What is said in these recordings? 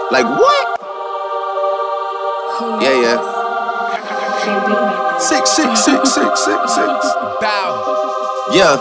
Like what? Yeah. 6666666. Bow. Yeah.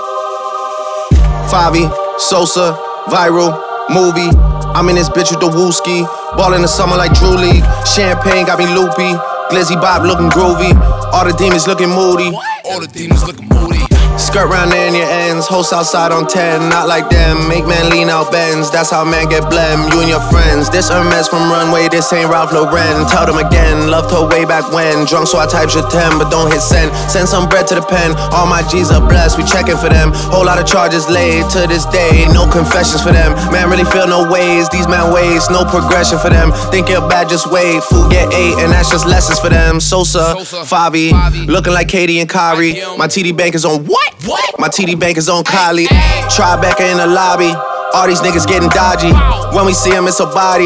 Favi, Sosa, viral, movie. I'm in this bitch with the wooski. Ball in the summer like Drew League. Champagne got me loopy. Glizzy Bob looking groovy. All the demons looking moody. All the demons looking moody. Skirt round there in your ends, host outside on 10, not like them. Make man lean out bends, that's how man get blem. You and your friends, this Hermes from Runway, this ain't Ralph Lauren. Tell them again, loved her way back when. Drunk so I typed your 10, but don't hit send. Send some bread to the pen, all my G's are blessed, we checking for them. Whole lot of charges laid to this day, no confessions for them. Man really feel no ways, these man ways, no progression for them. Think you're bad, just wait, food get ate, and that's just lessons for them. Sosa, Favi, looking like Katie and Kyrie. My TD bank is on what? My TD bank is on Kylie. Tribeca in the lobby. All these niggas getting dodgy. When we see him, it's a body.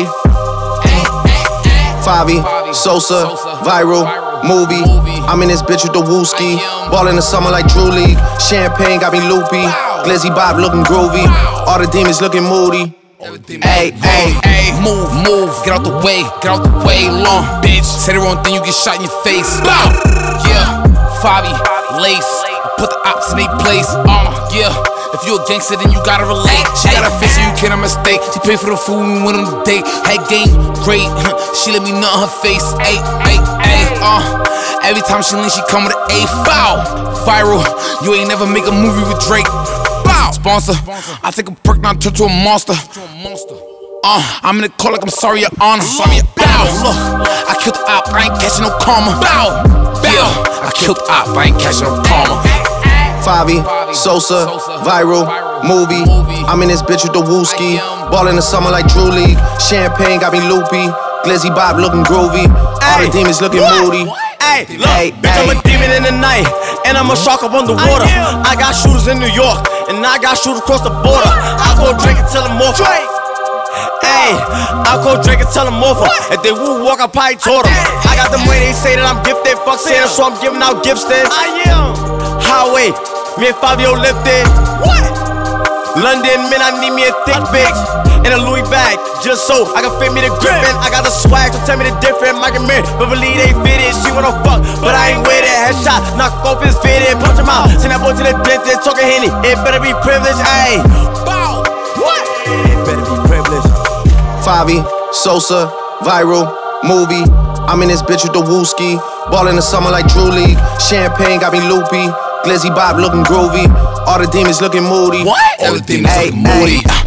Favi, Sosa, viral, movie. I'm in this bitch with the wooski. Ball in the summer like Drew League. Champagne got me loopy. Glizzy Bob looking groovy. All the demons looking moody. Hey, move, get out the way, long bitch. Say the wrong thing, you get shot in your face. Bow, yeah, Favi, lace, put the ops in their place. Yeah, if you a gangster, then you gotta relate. She got a face, so you can't mistake. She paid for the food, we went on the date. Had game, great, she let me nut on her face. Every time she lean, she come with an A. Foul, viral, you ain't never make a movie with Drake. Sponsor, I take a perk, now turn to a monster. I'm in the call like I'm sorry, your honor. Bow, look, I killed the op, I ain't catching no karma. Bow, yeah, I killed the op, I ain't catching no karma. Favi, Sosa, viral, movie. I'm in this bitch with the wooski. Ball in the summer like Drew League. Champagne got me loopy. Glizzy Bob looking groovy. All the demons looking moody. Hey, look, bitch, I'm a demon in the night, and I'm a shark up on the water. I got shooters in New York, and I got shooters across the border. I go drink and tell them off. Hey, I go drink and tell them off. If they woo walk, I probably taught them. I got them way they say that I'm gifted. Fuck Santa, so I'm giving out gifts then. I am. Highway, me and Fabio lifted. What? London, man, I need me a thick bitch and a Louis bag, just so I can fit me the grip. And I got the swag, so tell me the difference. Mike and Mary, but believe they fit it. She wanna fuck, but I ain't with it. Headshot, knock off his fitted, punch him out. Send that boy to the dentist, talking Henny. It better be privileged, ayy. Bow. What? It better be privileged. Favi, Sosa, viral, movie. I'm in this bitch with the wooski. Ball in the summer like Drew League. Champagne got me loopy. Glizzy Bob looking groovy. All the demons looking moody. All the demons looking moody.